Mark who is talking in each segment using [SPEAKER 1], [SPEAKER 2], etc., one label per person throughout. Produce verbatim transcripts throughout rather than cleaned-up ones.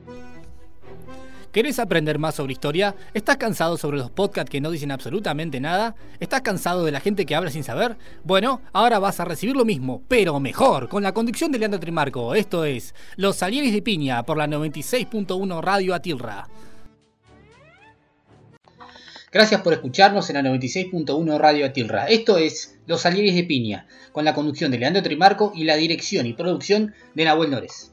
[SPEAKER 1] ¿Querés aprender más sobre historia? ¿Estás cansado sobre los podcasts que no dicen absolutamente nada? ¿Estás cansado de la gente que habla sin saber? Bueno, ahora vas a recibir lo mismo, pero mejor, con la conducción de Leandro Trimarco. Esto es Los Salieres de Piña por la noventa y seis punto uno Radio Atilra. Gracias por escucharnos en la noventa y seis punto uno Radio Atilra. Esto es Los Salieres de Piña, con la conducción de Leandro Trimarco y la dirección y producción de Nahuel Nores.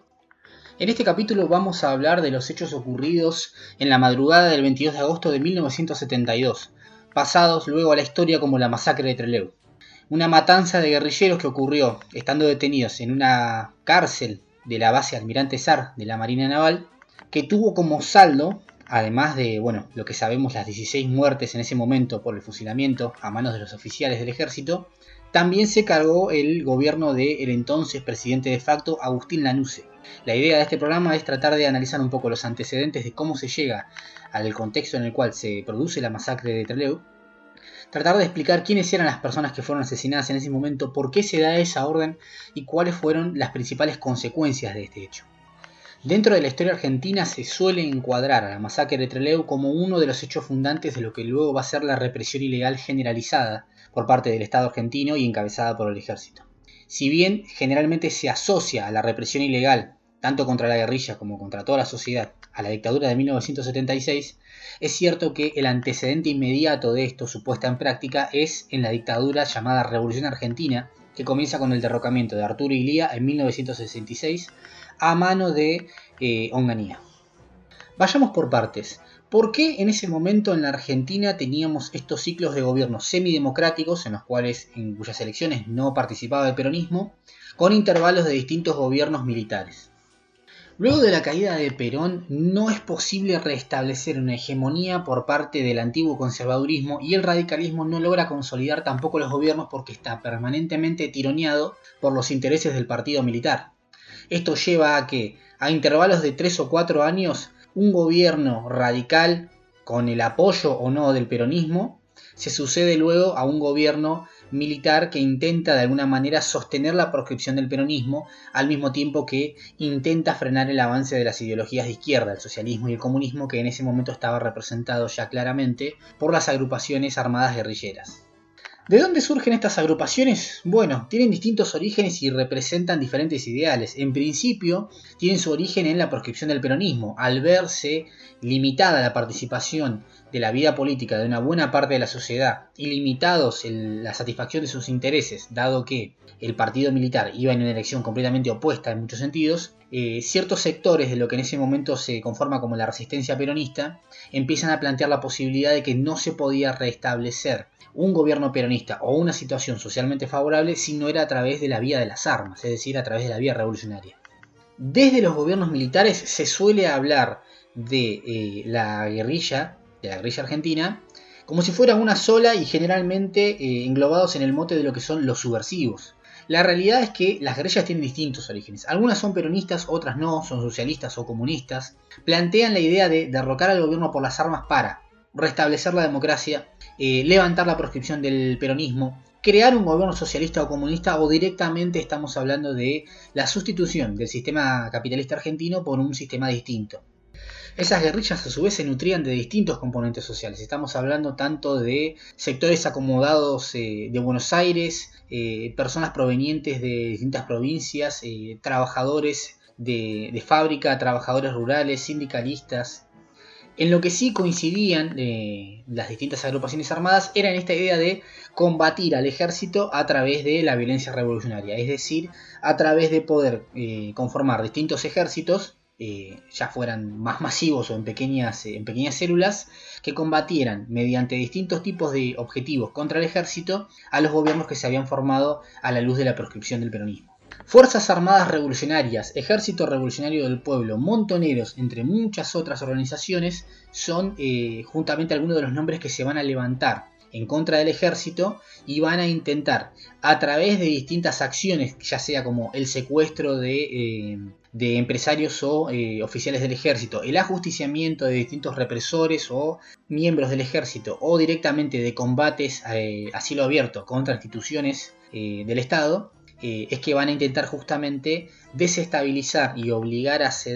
[SPEAKER 1] En este capítulo vamos a hablar de los hechos ocurridos en la madrugada del veintidós de agosto de mil novecientos setenta y dos, pasados luego a la historia como la masacre de Trelew. Una matanza de guerrilleros que ocurrió estando detenidos en una cárcel de la base Almirante Sar de la Marina Naval, que tuvo como saldo, además de bueno, lo que sabemos, las dieciséis muertes en ese momento por el fusilamiento a manos de los oficiales del ejército, también se cargó el gobierno del entonces presidente de facto Agustín Lanusse. La idea de este programa es tratar de analizar un poco los antecedentes de cómo se llega al contexto en el cual se produce la masacre de Trelew, tratar de explicar quiénes eran las personas que fueron asesinadas en ese momento, por qué se da esa orden y cuáles fueron las principales consecuencias de este hecho. Dentro de la historia argentina se suele encuadrar a la masacre de Trelew como uno de los hechos fundantes de lo que luego va a ser la represión ilegal generalizada por parte del Estado argentino y encabezada por el ejército. Si bien generalmente se asocia a la represión ilegal, tanto contra la guerrilla como contra toda la sociedad, a la dictadura de mil novecientos setenta y seis, es cierto que el antecedente inmediato de esto, su puesta en práctica, es en la dictadura llamada Revolución Argentina, que comienza con el derrocamiento de Arturo Illia en mil novecientos sesenta y seis a mano de eh, Onganía. Vayamos por partes. ¿Por qué en ese momento en la Argentina teníamos estos ciclos de gobiernos semidemocráticos, en los cuales, en cuyas elecciones no participaba el peronismo, con intervalos de distintos gobiernos militares? Luego de la caída de Perón, no es posible restablecer una hegemonía por parte del antiguo conservadurismo y el radicalismo no logra consolidar tampoco los gobiernos porque está permanentemente tironeado por los intereses del partido militar. Esto lleva a que, a intervalos de tres o cuatro años, un gobierno radical, con el apoyo o no del peronismo, se sucede luego a un gobierno militar que intenta de alguna manera sostener la proscripción del peronismo, al mismo tiempo que intenta frenar el avance de las ideologías de izquierda, el socialismo y el comunismo, que en ese momento estaba representado ya claramente por las agrupaciones armadas guerrilleras. ¿De dónde surgen estas agrupaciones? Bueno, tienen distintos orígenes y representan diferentes ideales. En principio, tienen su origen en la proscripción del peronismo. Al verse limitada la participación de la vida política de una buena parte de la sociedad y limitados el, la satisfacción de sus intereses, dado que el partido militar iba en una elección completamente opuesta en muchos sentidos, eh, ciertos sectores de lo que en ese momento se conforma como la resistencia peronista empiezan a plantear la posibilidad de que no se podía restablecer un gobierno peronista o una situación socialmente favorable si no era a través de la vía de las armas, es decir, a través de la vía revolucionaria. Desde los gobiernos militares se suele hablar de eh, la guerrilla, de la guerrilla argentina, como si fuera una sola y generalmente eh, englobados en el mote de lo que son los subversivos. La realidad es que las guerrillas tienen distintos orígenes. Algunas son peronistas, otras no, son socialistas o comunistas. Plantean la idea de derrocar al gobierno por las armas para restablecer la democracia, eh, levantar la proscripción del peronismo, crear un gobierno socialista o comunista, o directamente estamos hablando de la sustitución del sistema capitalista argentino por un sistema distinto. Esas guerrillas a su vez se nutrían de distintos componentes sociales. Estamos hablando tanto de sectores acomodados eh, de Buenos Aires, eh, personas provenientes de distintas provincias, eh, trabajadores de, de fábrica, trabajadores rurales, sindicalistas. En lo que sí coincidían eh, las distintas agrupaciones armadas era en esta idea de combatir al ejército a través de la violencia revolucionaria, es decir, a través de poder eh, conformar distintos ejércitos, eh, ya fueran más masivos o en pequeñas, en pequeñas células, que combatieran mediante distintos tipos de objetivos contra el ejército a los gobiernos que se habían formado a la luz de la proscripción del peronismo. Fuerzas Armadas Revolucionarias, Ejército Revolucionario del Pueblo, Montoneros, entre muchas otras organizaciones, son eh, juntamente algunos de los nombres que se van a levantar en contra del ejército y van a intentar, a través de distintas acciones, ya sea como el secuestro de, eh, de empresarios o eh, oficiales del ejército, el ajusticiamiento de distintos represores o miembros del ejército, o directamente de combates eh, a cielo abierto contra instituciones eh, del Estado, eh, es que van a intentar justamente desestabilizar y obligar a ceder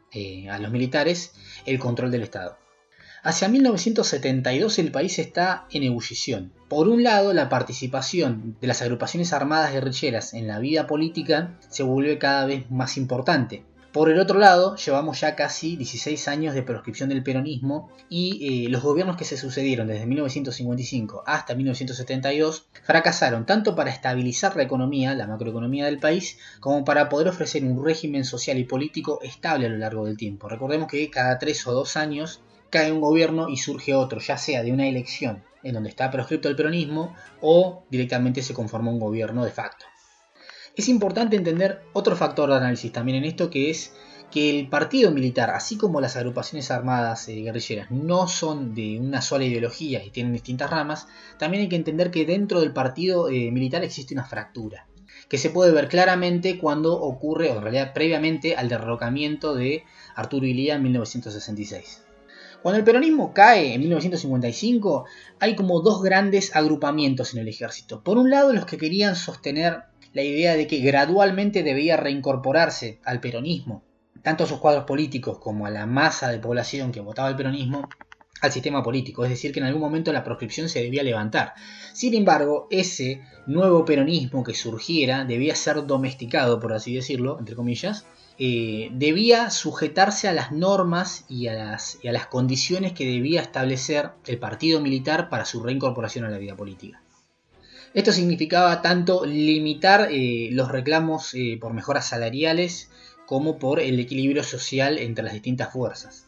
[SPEAKER 1] eh, a los militares el control del Estado. Hacia mil novecientos setenta y dos el país está en ebullición. Por un lado, la participación de las agrupaciones armadas guerrilleras en la vida política se vuelve cada vez más importante. Por el otro lado, llevamos ya casi dieciséis años de proscripción del peronismo y eh, los gobiernos que se sucedieron desde mil novecientos cincuenta y cinco hasta mil novecientos setenta y dos fracasaron tanto para estabilizar la economía, la macroeconomía del país, como para poder ofrecer un régimen social y político estable a lo largo del tiempo. Recordemos que cada tres o dos años cae un gobierno y surge otro, ya sea de una elección en donde está proscripto el peronismo o directamente se conforma un gobierno de facto. Es importante entender otro factor de análisis también en esto, que es que el partido militar, así como las agrupaciones armadas eh, guerrilleras, no son de una sola ideología y tienen distintas ramas. También hay que entender que dentro del partido eh, militar existe una fractura, que se puede ver claramente cuando ocurre, o en realidad previamente al derrocamiento de Arturo Illia en mil novecientos sesenta y seis. Cuando el peronismo cae en mil novecientos cincuenta y cinco, hay como dos grandes agrupamientos en el ejército. Por un lado, los que querían sostener la idea de que gradualmente debía reincorporarse al peronismo, tanto a sus cuadros políticos como a la masa de población que votaba el peronismo, al sistema político, es decir, que en algún momento la proscripción se debía levantar. Sin embargo, ese nuevo peronismo que surgiera debía ser domesticado, por así decirlo, entre comillas, eh, debía sujetarse a las normas y a las, y a las condiciones que debía establecer el partido militar para su reincorporación a la vida política. Esto significaba tanto limitar eh, los reclamos eh, por mejoras salariales como por el equilibrio social entre las distintas fuerzas.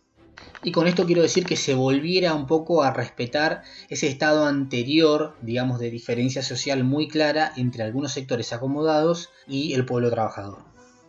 [SPEAKER 1] Y con esto quiero decir que se volviera un poco a respetar ese estado anterior, digamos, de diferencia social muy clara entre algunos sectores acomodados y el pueblo trabajador.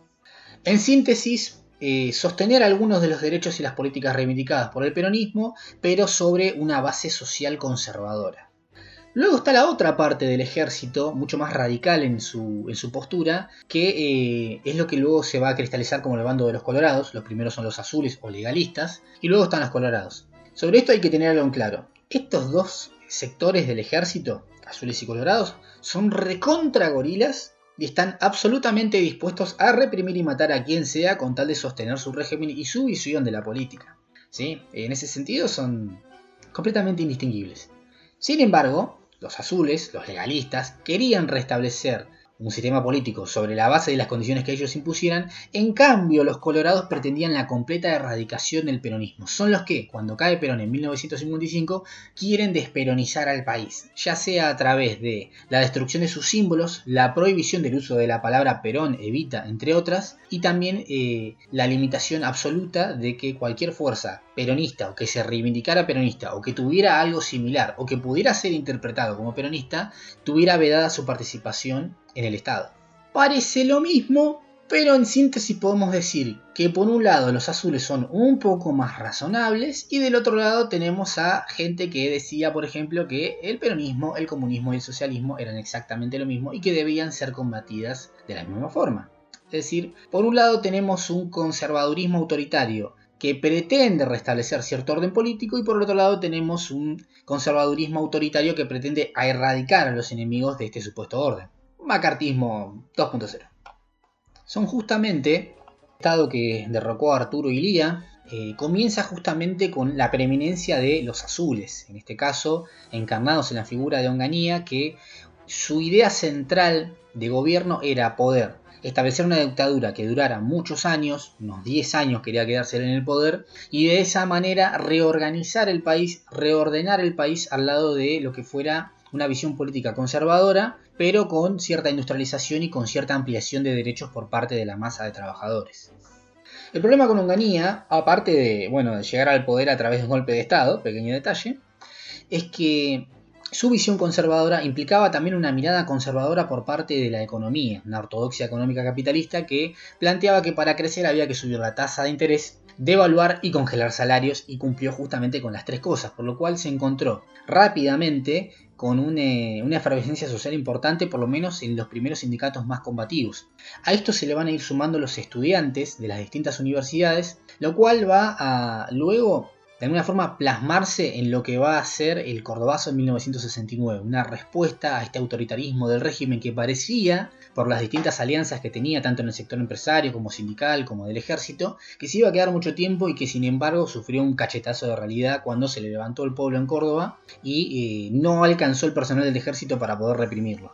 [SPEAKER 1] En síntesis, eh, sostener algunos de los derechos y las políticas reivindicadas por el peronismo, pero sobre una base social conservadora. Luego está la otra parte del ejército, mucho más radical en su, en su postura, que eh, es lo que luego se va a cristalizar como el bando de los colorados. Los primeros son los azules o legalistas, y luego están los colorados. Sobre esto hay que tener algo en claro. Estos dos sectores del ejército, azules y colorados, son recontra gorilas y están absolutamente dispuestos a reprimir y matar a quien sea con tal de sostener su régimen y su visión de la política. ¿Sí? En ese sentido son completamente indistinguibles. Sin embargo, los azules, los legalistas, querían restablecer un sistema político sobre la base de las condiciones que ellos impusieran. En cambio, los colorados pretendían la completa erradicación del peronismo. Son los que, cuando cae Perón en mil novecientos cincuenta y cinco, quieren desperonizar al país, ya sea a través de la destrucción de sus símbolos, la prohibición del uso de la palabra Perón, Evita, entre otras, y también eh, la limitación absoluta de que cualquier fuerza peronista o que se reivindicara peronista o que tuviera algo similar o que pudiera ser interpretado como peronista, tuviera vedada su participación en el Estado. Parece lo mismo, pero en síntesis podemos decir que por un lado los azules son un poco más razonables y del otro lado tenemos a gente que decía, por ejemplo, que el peronismo, el comunismo y el socialismo eran exactamente lo mismo y que debían ser combatidas de la misma forma. Es decir, por un lado tenemos un conservadurismo autoritario que pretende restablecer cierto orden político y por el otro lado tenemos un conservadurismo autoritario que pretende erradicar a los enemigos de este supuesto orden. Macartismo dos punto cero. Son justamente el Estado que derrocó a Arturo Illia, eh, comienza justamente con la preeminencia de los azules, en este caso encarnados en la figura de Onganía, que su idea central de gobierno era poder establecer una dictadura que durara muchos años, unos diez años quería quedarse en el poder, y de esa manera reorganizar el país, reordenar el país al lado de lo que fuera una visión política conservadora, pero con cierta industrialización y con cierta ampliación de derechos por parte de la masa de trabajadores. El problema con Onganía, aparte de, bueno, de llegar al poder a través de un golpe de Estado, pequeño detalle, es que su visión conservadora implicaba también una mirada conservadora por parte de la economía, una ortodoxia económica capitalista que planteaba que para crecer había que subir la tasa de interés, devaluar y congelar salarios, y cumplió justamente con las tres cosas, por lo cual se encontró rápidamente con una, una efervescencia social importante, por lo menos en los primeros sindicatos más combativos. A esto se le van a ir sumando los estudiantes de las distintas universidades, lo cual va a luego de alguna forma plasmarse en lo que va a ser el Cordobazo en mil novecientos sesenta y nueve, una respuesta a este autoritarismo del régimen que parecía, por las distintas alianzas que tenía tanto en el sector empresario como sindical como del ejército, que se iba a quedar mucho tiempo y que sin embargo sufrió un cachetazo de realidad cuando se le levantó el pueblo en Córdoba y eh, no alcanzó el personal del ejército para poder reprimirlo.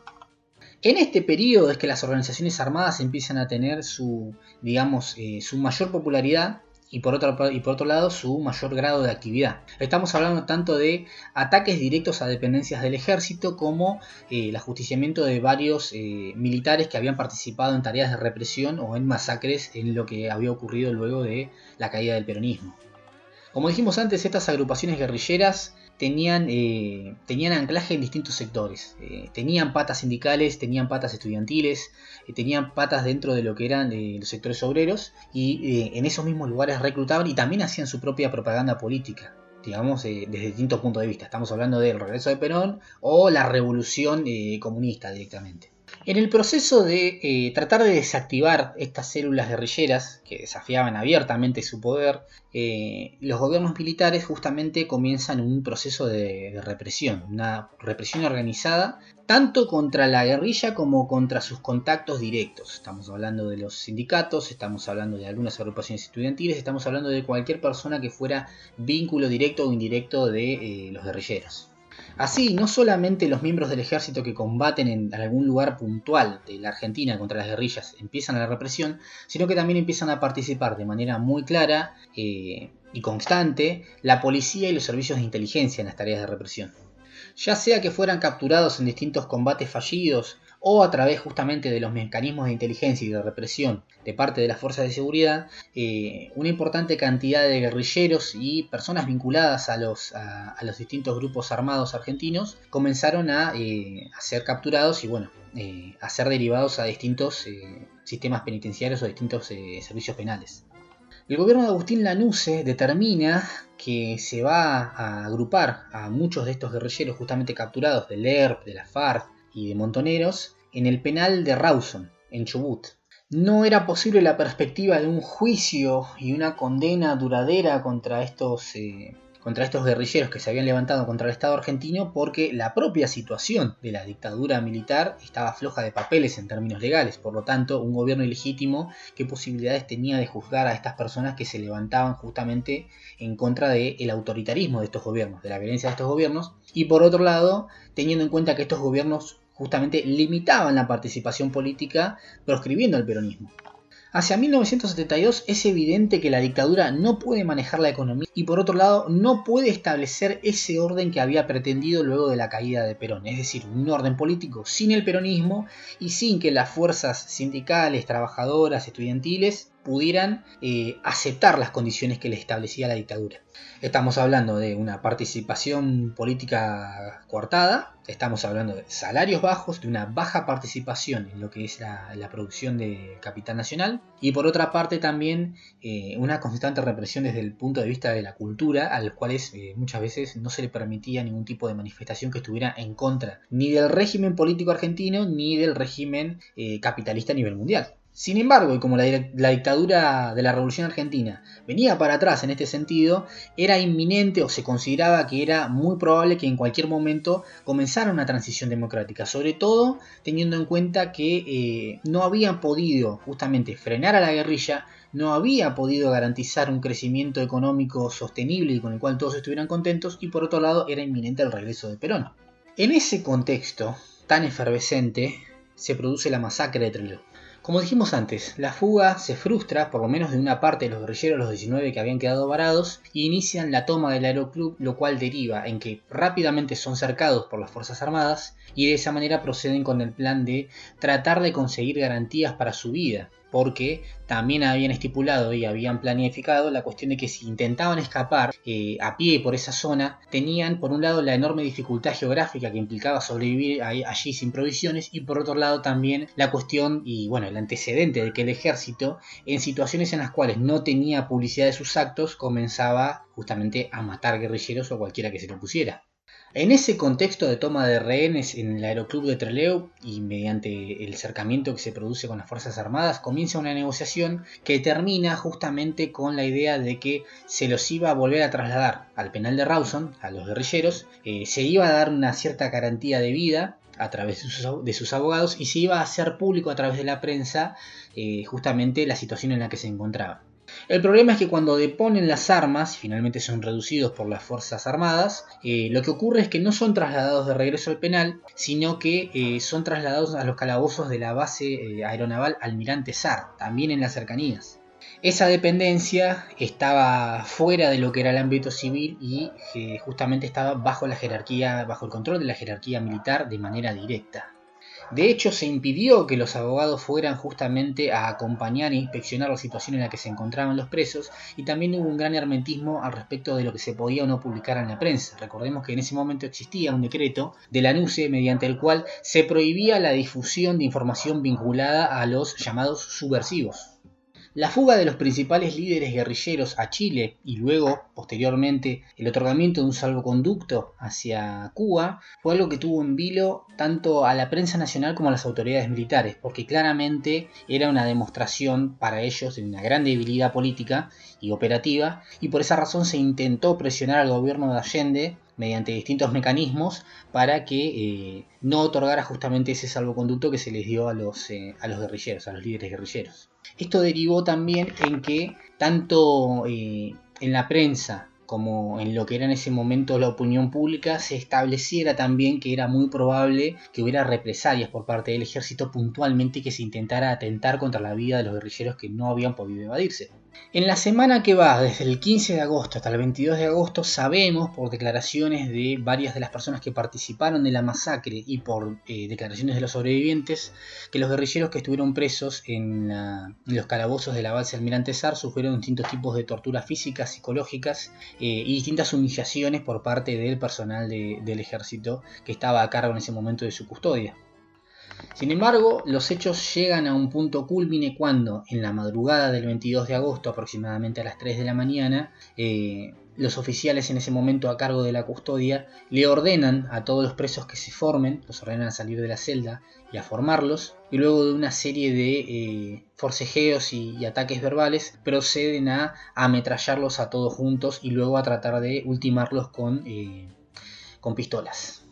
[SPEAKER 1] En este periodo es que las organizaciones armadas empiezan a tener su, digamos, eh, su mayor popularidad y por, otro, y por otro lado su mayor grado de actividad. Estamos hablando tanto de ataques directos a dependencias del ejército como eh, el ajusticiamiento de varios eh, militares que habían participado en tareas de represión o en masacres en lo que había ocurrido luego de la caída del peronismo. Como dijimos antes, estas agrupaciones guerrilleras tenían, eh, tenían anclaje en distintos sectores. Eh, tenían patas sindicales, tenían patas estudiantiles, eh, tenían patas dentro de lo que eran eh, los sectores obreros y eh, en esos mismos lugares reclutaban y también hacían su propia propaganda política, digamos, eh, desde distintos puntos de vista. Estamos hablando del regreso de Perón o la revolución eh, comunista directamente. En el proceso de eh, tratar de desactivar estas células guerrilleras que desafiaban abiertamente su poder, eh, los gobiernos militares justamente comienzan un proceso de, de represión, una represión organizada tanto contra la guerrilla como contra sus contactos directos. Estamos hablando de los sindicatos, estamos hablando de algunas agrupaciones estudiantiles, estamos hablando de cualquier persona que fuera vínculo directo o indirecto de eh, los guerrilleros. Así, no solamente los miembros del ejército que combaten en algún lugar puntual de la Argentina contra las guerrillas empiezan a la represión, sino que también empiezan a participar de manera muy clara eh, y constante la policía y los servicios de inteligencia en las tareas de represión. Ya sea que fueran capturados en distintos combates fallidos o a través justamente de los mecanismos de inteligencia y de represión de parte de las fuerzas de seguridad, eh, una importante cantidad de guerrilleros y personas vinculadas a los, a, a los distintos grupos armados argentinos comenzaron a, eh, a ser capturados y bueno, eh, a ser derivados a distintos eh, sistemas penitenciarios o distintos eh, servicios penales. El gobierno de Agustín Lanusse determina que se va a agrupar a muchos de estos guerrilleros justamente capturados del E R P, de la FARC y de Montoneros en el penal de Rawson, en Chubut. No era posible la perspectiva de un juicio y una condena duradera contra estos, eh, contra estos guerrilleros que se habían levantado contra el Estado argentino porque la propia situación de la dictadura militar estaba floja de papeles en términos legales. Por lo tanto, un gobierno ilegítimo, ¿qué posibilidades tenía de juzgar a estas personas que se levantaban justamente en contra del autoritarismo de estos gobiernos, de la violencia de estos gobiernos? Y por otro lado, teniendo en cuenta que estos gobiernos justamente limitaban la participación política proscribiendo el peronismo. Hacia mil novecientos setenta y dos es evidente que la dictadura no puede manejar la economía y por otro lado no puede establecer ese orden que había pretendido luego de la caída de Perón, es decir, un orden político sin el peronismo y sin que las fuerzas sindicales, trabajadoras, estudiantiles pudieran eh, aceptar las condiciones que les establecía la dictadura. Estamos hablando de una participación política coartada, estamos hablando de salarios bajos, de una baja participación en lo que es la, la producción de capital nacional y por otra parte también eh, una constante represión desde el punto de vista de la cultura, a los cuales eh, muchas veces no se le permitía ningún tipo de manifestación que estuviera en contra ni del régimen político argentino ni del régimen eh, capitalista a nivel mundial. Sin embargo, y como la, la dictadura de la Revolución Argentina venía para atrás en este sentido, era inminente o se consideraba que era muy probable que en cualquier momento comenzara una transición democrática, sobre todo teniendo en cuenta que eh, no habían podido justamente frenar a la guerrilla, no había podido garantizar un crecimiento económico sostenible y con el cual todos estuvieran contentos y por otro lado era inminente el regreso de Perón. En ese contexto tan efervescente se produce la masacre de Trelew. Como dijimos antes, la fuga se frustra, por lo menos de una parte de los guerrilleros, los diecinueve que habían quedado varados, y inician la toma del aeroclub, lo cual deriva en que rápidamente son cercados por las Fuerzas Armadas y de esa manera proceden con el plan de tratar de conseguir garantías para su vida, porque también habían estipulado y habían planificado la cuestión de que si intentaban escapar eh, a pie por esa zona, tenían por un lado la enorme dificultad geográfica que implicaba sobrevivir ahí, allí sin provisiones y por otro lado también la cuestión y bueno el antecedente de que el ejército en situaciones en las cuales no tenía publicidad de sus actos comenzaba justamente a matar guerrilleros o cualquiera que se lo pusiera. En ese contexto de toma de rehenes en el Aeroclub de Trelew y mediante el cercamiento que se produce con las Fuerzas Armadas, comienza una negociación que termina justamente con la idea de que se los iba a volver a trasladar al penal de Rawson, a los guerrilleros, eh, se iba a dar una cierta garantía de vida a través de sus, de sus abogados y se iba a hacer público a través de la prensa eh, justamente la situación en la que se encontraba. El problema es que cuando deponen las armas y finalmente son reducidos por las Fuerzas Armadas, eh, lo que ocurre es que no son trasladados de regreso al penal, sino que eh, son trasladados a los calabozos de la base eh, aeronaval Almirante Sarr, también en las cercanías. Esa dependencia estaba fuera de lo que era el ámbito civil y eh, justamente estaba bajo la jerarquía, bajo el control de la jerarquía militar de manera directa. De hecho, se impidió que los abogados fueran justamente a acompañar e inspeccionar la situación en la que se encontraban los presos, y también hubo un gran hermetismo al respecto de lo que se podía o no publicar en la prensa. Recordemos que en ese momento existía un decreto de la NUCE mediante el cual se prohibía la difusión de información vinculada a los llamados subversivos. La fuga de los principales líderes guerrilleros a Chile y luego, posteriormente, el otorgamiento de un salvoconducto hacia Cuba fue algo que tuvo en vilo tanto a la prensa nacional como a las autoridades militares, porque claramente era una demostración para ellos de una gran debilidad política y operativa, y por esa razón se intentó presionar al gobierno de Allende mediante distintos mecanismos para que eh, no otorgara justamente ese salvoconducto que se les dio a los, eh, a los guerrilleros, a los líderes guerrilleros. Esto derivó también en que tanto eh, en la prensa como en lo que era en ese momento la opinión pública se estableciera también que era muy probable que hubiera represalias por parte del ejército puntualmente, que se intentara atentar contra la vida de los guerrilleros que no habían podido evadirse. En la semana que va, desde el quince de agosto hasta el veintidós de agosto, sabemos por declaraciones de varias de las personas que participaron de la masacre y por eh, declaraciones de los sobrevivientes, que los guerrilleros que estuvieron presos en, la, en los calabozos de la base Almirante Sarr sufrieron distintos tipos de torturas físicas, psicológicas eh, y distintas humillaciones por parte del personal de, del ejército que estaba a cargo en ese momento de su custodia. Sin embargo, los hechos llegan a un punto cúlmine cuando, en la madrugada del veintidós de agosto, aproximadamente a las tres de la mañana, eh, los oficiales en ese momento a cargo de la custodia le ordenan a todos los presos que se formen, los ordenan a salir de la celda y a formarlos, y luego de una serie de eh, forcejeos y, y ataques verbales proceden a, a ametrallarlos a todos juntos y luego a tratar de ultimarlos con, eh, con pistolas.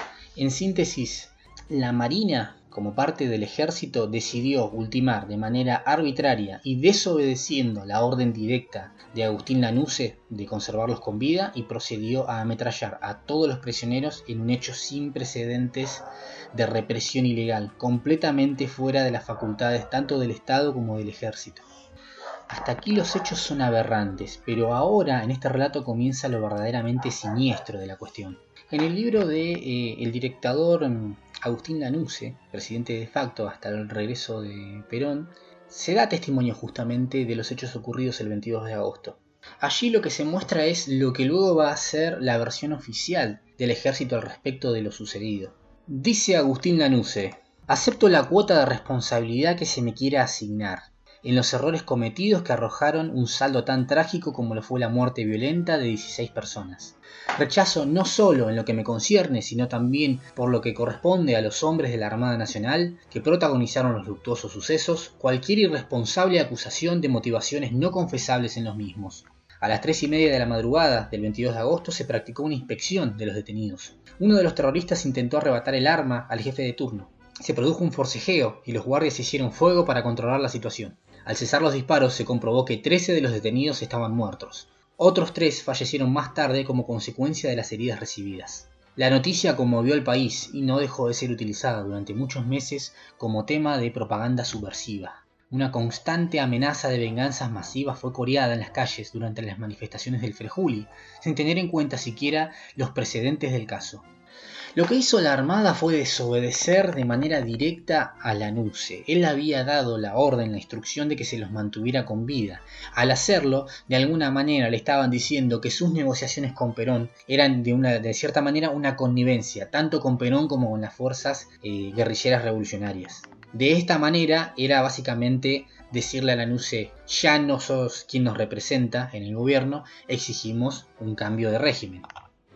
[SPEAKER 1] En síntesis, la Marina, como parte del ejército, decidió ultimar de manera arbitraria y desobedeciendo la orden directa de Agustín Lanusse de conservarlos con vida, y procedió a ametrallar a todos los prisioneros en un hecho sin precedentes de represión ilegal, completamente fuera de las facultades tanto del Estado como del ejército. Hasta aquí los hechos son aberrantes, pero ahora en este relato comienza lo verdaderamente siniestro de la cuestión. En el libro de eh, el dictador Agustín Lanusse, presidente de facto hasta el regreso de Perón, se da testimonio justamente de los hechos ocurridos el veintidós de agosto. Allí lo que se muestra es lo que luego va a ser la versión oficial del ejército al respecto de lo sucedido. Dice Agustín Lanusse: acepto la cuota de responsabilidad que se me quiera asignar en los errores cometidos que arrojaron un saldo tan trágico como lo fue la muerte violenta de dieciséis personas. Rechazo no solo en lo que me concierne, sino también por lo que corresponde a los hombres de la Armada Nacional que protagonizaron los luctuosos sucesos, cualquier irresponsable acusación de motivaciones no confesables en los mismos. A las tres y media de la madrugada del veintidós de agosto se practicó una inspección de los detenidos. Uno de los terroristas intentó arrebatar el arma al jefe de turno. Se produjo un forcejeo y los guardias hicieron fuego para controlar la situación. Al cesar los disparos se comprobó que trece de los detenidos estaban muertos. Otros tres fallecieron más tarde como consecuencia de las heridas recibidas. La noticia conmovió al país y no dejó de ser utilizada durante muchos meses como tema de propaganda subversiva. Una constante amenaza de venganzas masivas fue coreada en las calles durante las manifestaciones del Frejuli, sin tener en cuenta siquiera los precedentes del caso. Lo que hizo la Armada fue desobedecer de manera directa a Lanusse. Él había dado la orden, la instrucción de que se los mantuviera con vida. Al hacerlo, de alguna manera le estaban diciendo que sus negociaciones con Perón eran de, una, de cierta manera una connivencia, tanto con Perón como con las fuerzas eh, guerrilleras revolucionarias. De esta manera era básicamente decirle a Lanusse: ya no sos quien nos representa en el gobierno, exigimos un cambio de régimen.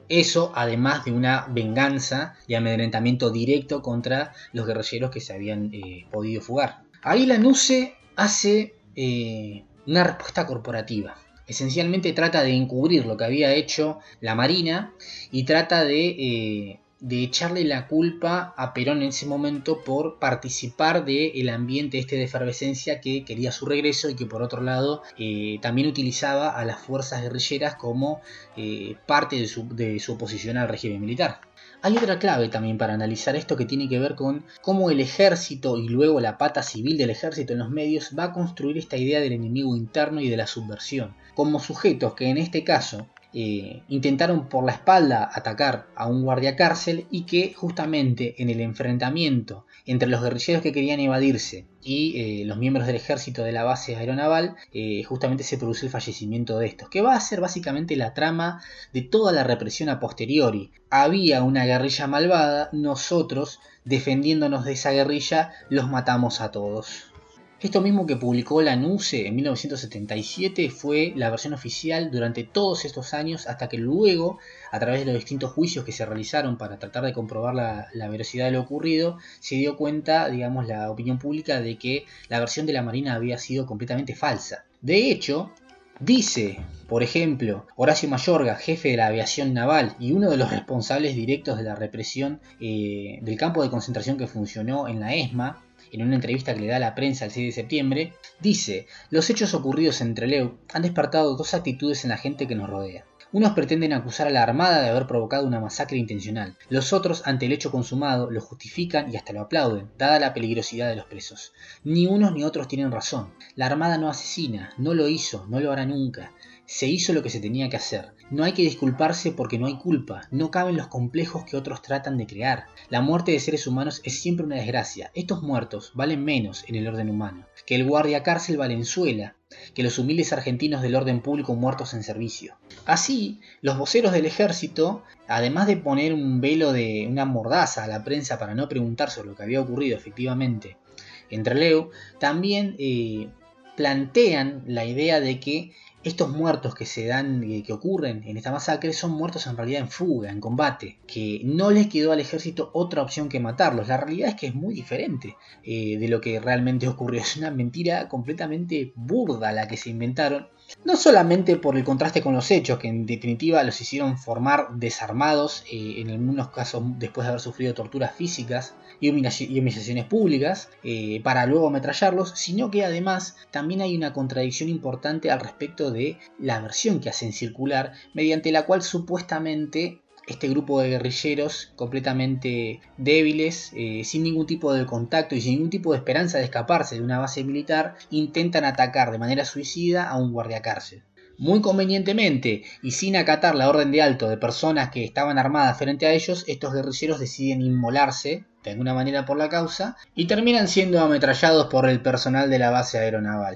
[SPEAKER 1] Eso además de una venganza y amedrentamiento directo contra los guerrilleros que se habían eh, podido fugar. Ahí la NUCE hace eh, una respuesta corporativa. Esencialmente trata de encubrir lo que había hecho la Marina y trata de, eh, de echarle la culpa a Perón en ese momento por participar del ambiente este de efervescencia que quería su regreso y que por otro lado eh, también utilizaba a las fuerzas guerrilleras como eh, parte de su, de su oposición al régimen militar. Hay otra clave también para analizar esto que tiene que ver con cómo el ejército y luego la pata civil del ejército en los medios va a construir esta idea del enemigo interno y de la subversión, como sujetos que en este caso eh, intentaron por la espalda atacar a un guardia cárcel y que justamente en el enfrentamiento entre los guerrilleros que querían evadirse y eh, los miembros del ejército de la base aeronaval, eh, justamente se produce el fallecimiento de estos, que va a ser básicamente la trama de toda la represión a posteriori. Había una guerrilla malvada, nosotros, defendiéndonos de esa guerrilla, los matamos a todos. Esto mismo que publicó la NUCE en mil novecientos setenta y siete fue la versión oficial durante todos estos años, hasta que luego, a través de los distintos juicios que se realizaron para tratar de comprobar la, la veracidad de lo ocurrido, se dio cuenta, digamos, la opinión pública de que la versión de la Marina había sido completamente falsa. De hecho, dice, por ejemplo, Horacio Mayorga, jefe de la aviación naval y uno de los responsables directos de la represión eh, del campo de concentración que funcionó en la ESMA, en una entrevista que le da a la prensa el seis de septiembre, dice: los hechos ocurridos en Trelew han despertado dos actitudes en la gente que nos rodea. Unos pretenden acusar a la Armada de haber provocado una masacre intencional. Los otros, ante el hecho consumado, lo justifican y hasta lo aplauden, dada la peligrosidad de los presos. Ni unos ni otros tienen razón. La Armada no asesina, no lo hizo, no lo hará nunca. Se hizo lo que se tenía que hacer. No hay que disculparse porque no hay culpa. No caben los complejos que otros tratan de crear. La muerte de seres humanos es siempre una desgracia. Estos muertos valen menos en el orden humano que el guardia cárcel Valenzuela, que los humildes argentinos del orden público muertos en servicio. Así, los voceros del ejército, además de poner un velo de una mordaza a la prensa para no preguntar sobre lo que había ocurrido efectivamente en Trelew, también eh, plantean la idea de que estos muertos que se dan, que ocurren en esta masacre, son muertos en realidad en fuga, en combate, que no les quedó al ejército otra opción que matarlos. La realidad es que es muy diferente eh, de lo que realmente ocurrió. Es una mentira completamente burda la que se inventaron, no solamente por el contraste con los hechos, que en definitiva los hicieron formar desarmados, eh, en algunos casos después de haber sufrido torturas físicas y humillaciones públicas, eh, para luego ametrallarlos, sino que además también hay una contradicción importante al respecto de la versión que hacen circular, mediante la cual supuestamente este grupo de guerrilleros completamente débiles, eh, sin ningún tipo de contacto y sin ningún tipo de esperanza de escaparse de una base militar, intentan atacar de manera suicida a un guardiacárcel. Muy convenientemente y sin acatar la orden de alto de personas que estaban armadas frente a ellos, estos guerrilleros deciden inmolarse de alguna manera por la causa y terminan siendo ametrallados por el personal de la base aeronaval.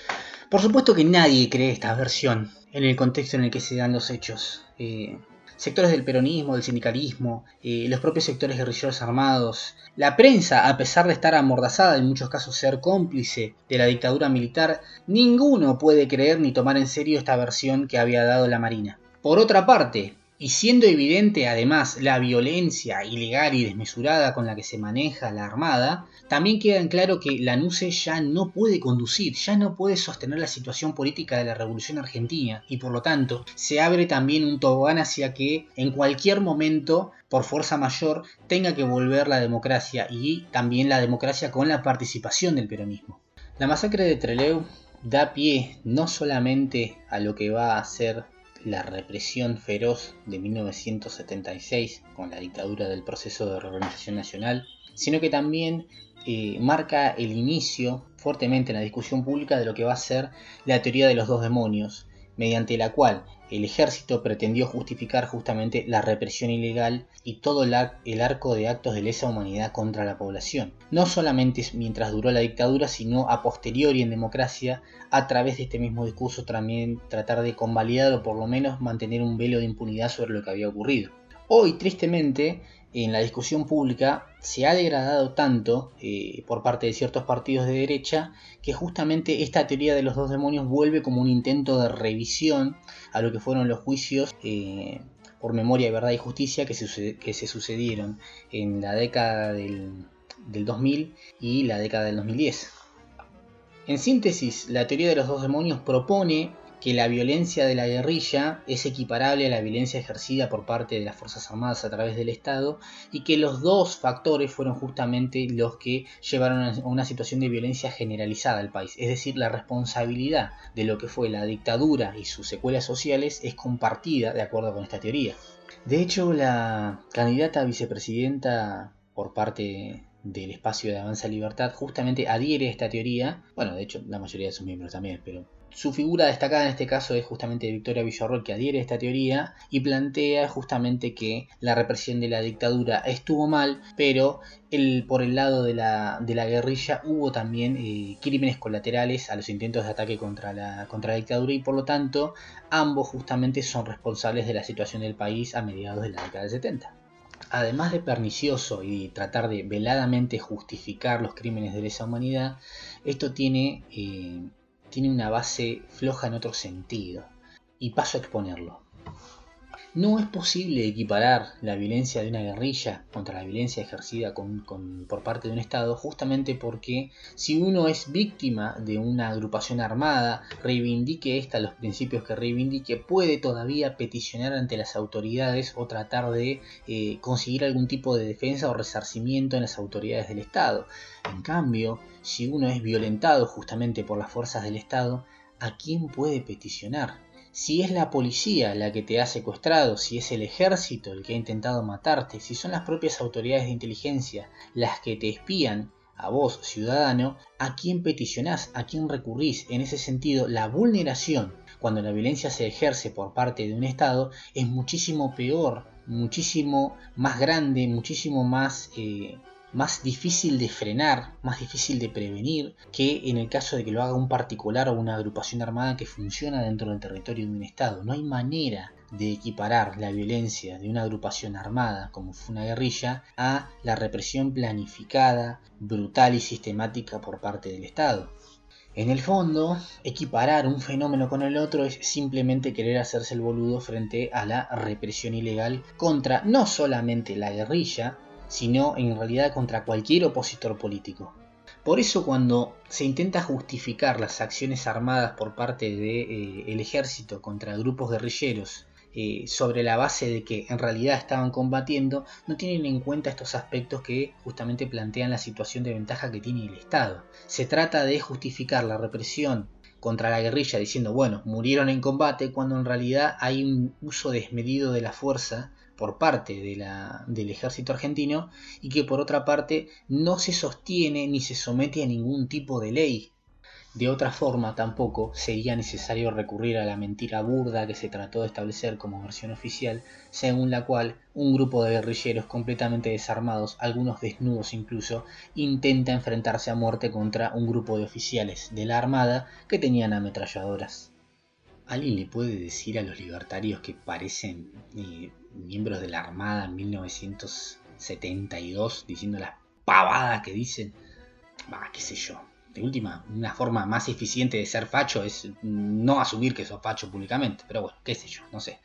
[SPEAKER 1] Por supuesto que nadie cree esta versión en el contexto en el que se dan los hechos. Eh, sectores del peronismo, del sindicalismo, eh, los propios sectores guerrilleros armados, la prensa, a pesar de estar amordazada y en muchos casos ser cómplice de la dictadura militar, ninguno puede creer ni tomar en serio esta versión que había dado la Marina. Por otra parte, y siendo evidente además la violencia ilegal y desmesurada con la que se maneja la Armada, también queda en claro que la NUCE ya no puede conducir, ya no puede sostener la situación política de la Revolución Argentina y por lo tanto se abre también un tobogán hacia que en cualquier momento, por fuerza mayor, tenga que volver la democracia y también la democracia con la participación del peronismo. La masacre de Trelew da pie no solamente a lo que va a ser la represión feroz de mil novecientos setenta y seis con la dictadura del proceso de reorganización nacional, sino que también eh, marca el inicio fuertemente en la discusión pública de lo que va a ser la teoría de los dos demonios, mediante la cual el ejército pretendió justificar justamente la represión ilegal y todo el, ar el arco de actos de lesa humanidad contra la población. No solamente mientras duró la dictadura, sino a posteriori en democracia, a través de este mismo discurso también tratar de convalidar o por lo menos mantener un velo de impunidad sobre lo que había ocurrido. Hoy, tristemente, en la discusión pública se ha degradado tanto eh, por parte de ciertos partidos de derecha que justamente esta teoría de los dos demonios vuelve como un intento de revisión a lo que fueron los juicios eh, por Memoria, Verdad y Justicia que se, que se sucedieron en la década del, del dos mil y la década del dos mil diez. En síntesis, la teoría de los dos demonios propone que la violencia de la guerrilla es equiparable a la violencia ejercida por parte de las Fuerzas Armadas a través del Estado y que los dos factores fueron justamente los que llevaron a una situación de violencia generalizada al país. Es decir, la responsabilidad de lo que fue la dictadura y sus secuelas sociales es compartida de acuerdo con esta teoría. De hecho, la candidata a vicepresidenta por parte del espacio de Avanza Libertad justamente adhiere a esta teoría. Bueno, de hecho la mayoría de sus miembros también, pero su figura destacada en este caso es justamente Victoria Villarroel, que adhiere a esta teoría y plantea justamente que la represión de la dictadura estuvo mal, pero el, por el lado de la, de la guerrilla hubo también eh, crímenes colaterales a los intentos de ataque contra la, contra la dictadura y por lo tanto ambos justamente son responsables de la situación del país a mediados de la década del setenta. Además de pernicioso y tratar de veladamente justificar los crímenes de lesa humanidad, esto tiene, eh, tiene una base floja en otro sentido. Y paso a exponerlo. No es posible equiparar la violencia de una guerrilla contra la violencia ejercida con, con, por parte de un Estado, justamente porque si uno es víctima de una agrupación armada, reivindique ésta los principios que reivindique, puede todavía peticionar ante las autoridades o tratar de eh, conseguir algún tipo de defensa o resarcimiento en las autoridades del Estado. En cambio, si uno es violentado justamente por las fuerzas del Estado, ¿a quién puede peticionar? Si es la policía la que te ha secuestrado, si es el ejército el que ha intentado matarte, si son las propias autoridades de inteligencia las que te espían a vos, ciudadano, ¿a quién peticionás? ¿A quién recurrís? En ese sentido, la vulneración, cuando la violencia se ejerce por parte de un Estado, es muchísimo peor, muchísimo más grande, muchísimo más... Eh, más difícil de frenar, más difícil de prevenir que en el caso de que lo haga un particular o una agrupación armada que funciona dentro del territorio de un Estado. No hay manera de equiparar la violencia de una agrupación armada, como fue una guerrilla, a la represión planificada, brutal y sistemática por parte del Estado. En el fondo, equiparar un fenómeno con el otro es simplemente querer hacerse el boludo frente a la represión ilegal contra no solamente la guerrilla, sino en realidad contra cualquier opositor político. Por eso cuando se intenta justificar las acciones armadas por parte del eh, ejército contra grupos guerrilleros eh, sobre la base de que en realidad estaban combatiendo, no tienen en cuenta estos aspectos que justamente plantean la situación de ventaja que tiene el Estado. Se trata de justificar la represión contra la guerrilla diciendo, bueno, murieron en combate, cuando en realidad hay un uso desmedido de la fuerza por parte de la, del ejército argentino y que por otra parte no se sostiene ni se somete a ningún tipo de ley. De otra forma tampoco sería necesario recurrir a la mentira burda que se trató de establecer como versión oficial, según la cual un grupo de guerrilleros completamente desarmados, algunos desnudos incluso, intenta enfrentarse a muerte contra un grupo de oficiales de la Armada que tenían ametralladoras. ¿Alguien le puede decir a los libertarios que parecen eh, miembros de la Armada en mil novecientos setenta y dos diciendo las pavadas que dicen? Bah, qué sé yo. De última, una forma más eficiente de ser facho es no asumir que sos facho públicamente. Pero bueno, qué sé yo, no sé.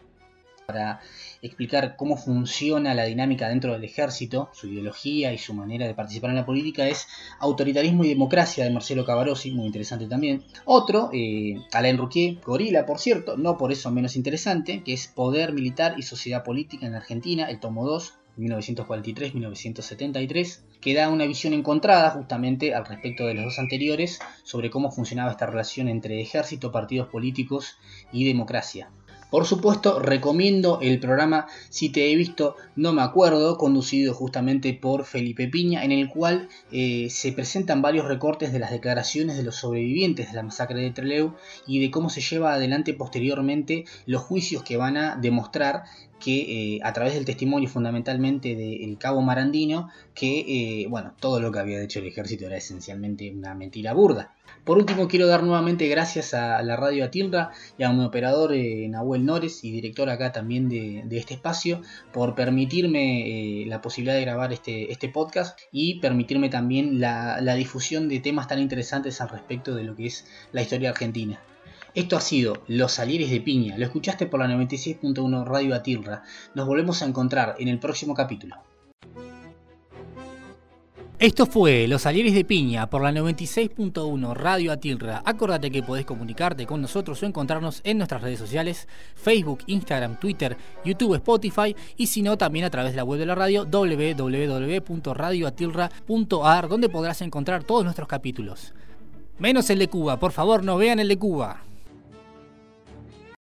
[SPEAKER 1] Para explicar cómo funciona la dinámica dentro del ejército, su ideología y su manera de participar en la política, es Autoritarismo y Democracia de Marcelo Cavarossi, muy interesante también. Otro, eh, Alain Rouquier, gorila por cierto, no por eso menos interesante, que es Poder Militar y Sociedad Política en la Argentina, el tomo dos, mil novecientos cuarenta y tres a mil novecientos setenta y tres, que da una visión encontrada justamente al respecto de los dos anteriores sobre cómo funcionaba esta relación entre ejército, partidos políticos y democracia. Por supuesto, recomiendo el programa Si te he visto, no me acuerdo, conducido justamente por Felipe Piña, en el cual eh, se presentan varios recortes de las declaraciones de los sobrevivientes de la masacre de Trelew y de cómo se lleva adelante posteriormente los juicios que van a demostrar que eh, a través del testimonio fundamentalmente del cabo Marandino, que eh, bueno, todo lo que había hecho el ejército era esencialmente una mentira burda. Por último, quiero dar nuevamente gracias a la radio Atilra y a mi operador eh, Nahuel Nores y director acá también de, de este espacio por permitirme eh, la posibilidad de grabar este, este podcast y permitirme también la, la difusión de temas tan interesantes al respecto de lo que es la historia argentina. Esto ha sido Los Talleres de Piña. Lo escuchaste por la noventa y seis punto uno Radio Atilra. Nos volvemos a encontrar en el próximo capítulo. Esto fue Los Talleres de Piña por la noventa y seis punto uno Radio Atilra. Acordate que podés comunicarte con nosotros o encontrarnos en nuestras redes sociales: Facebook, Instagram, Twitter, YouTube, Spotify, y si no, también a través de la web de la radio doble u doble u doble u punto radio atilra punto a r, donde podrás encontrar todos nuestros capítulos. Menos el de Cuba, por favor, no vean el de Cuba.